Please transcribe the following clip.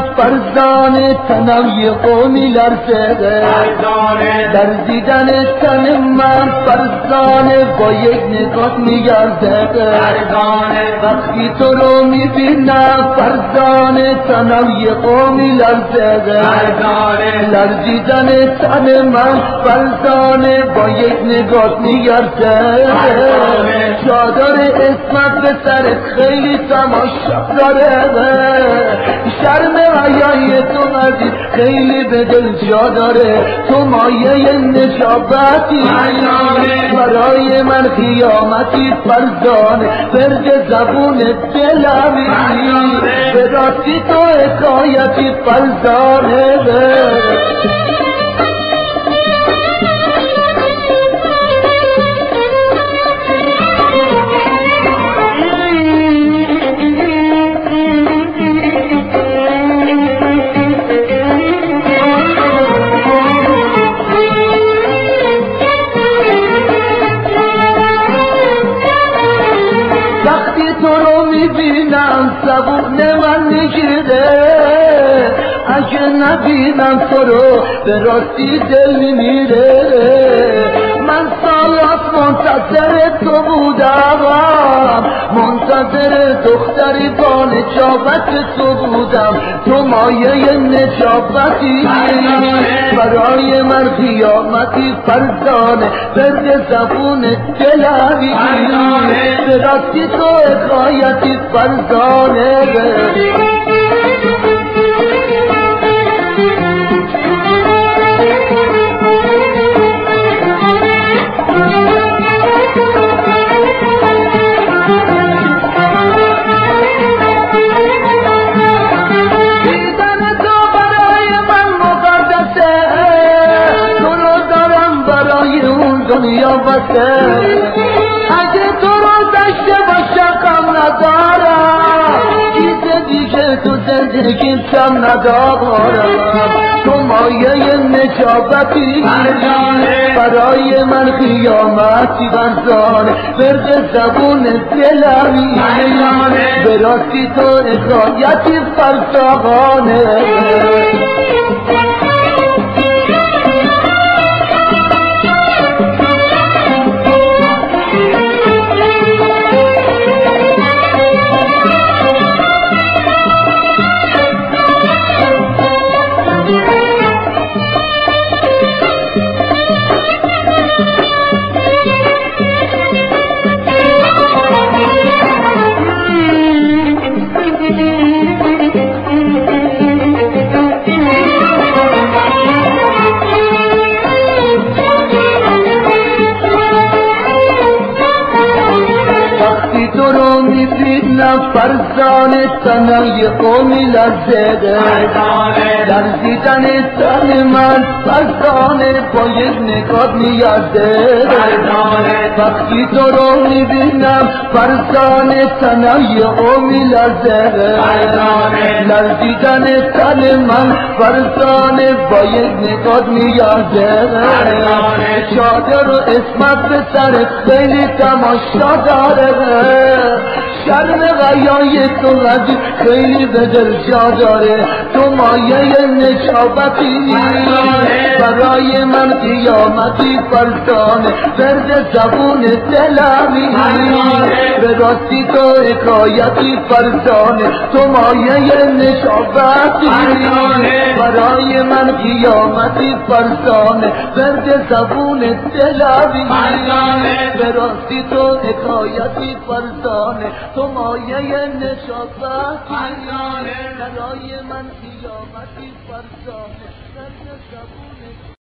فرزان تنم یه قومی لرزه در دیدن تن من فرزان با یک نگاه میگرده وقتی تو رو میبینم فرزان تنم یه قومی لرزه لرزیدن تن من فرزان با یک نگاه میگرده چادر اسمت به سرت خیلی تماشا داره شرم حیای تو عزیز خیلی به دل جا داره تو مایه نجابتی برای من قیامتی فرزانه فرد زبون دلمی به راستی تو حکایتی فرزانه میبینم زبون من میگیره اگه نبینم تو رو به راستی دل میمیره من سالات منتظر تو بودم منتظر دختری با نجابت تو بودم تو مایه نجابتی برای من قیامتی فرزانه فرد زبون دلمی به راستی تو حکایتی فرزانه دنیا بسه اگه تو رو داشته باشه کم ندارم چیز دیگه تو زندگی کم ندارم تو مایه نجابتی برای من قیامتی فرزانه فرد زبون دلمی به راستی تو حکایتی فرزانه فرزان تنم یه قومی لرزه لرزیدن تن من فرزانه با یک نگاه میارده وقتی تو رو میبینم فرزان تنم یه قومی لرزه لرزیدن تن من فرزانه با یک نگاه میارده چادر و اسمت به سر خیلی تماشا داره شرم غیای تو عزیز خیلی به دل جا داره تو مایه نجابتی برای من قیامتی فرزانه فرد زبون دلمی به راستی تو حکایتی فرزانه تو مایه نجابتی برای من قیامتی فرزانه فرد زبون دلمی به راستی تو حکایتی فرزانه تو مایه نجابتی برای من قیامتی فرزانه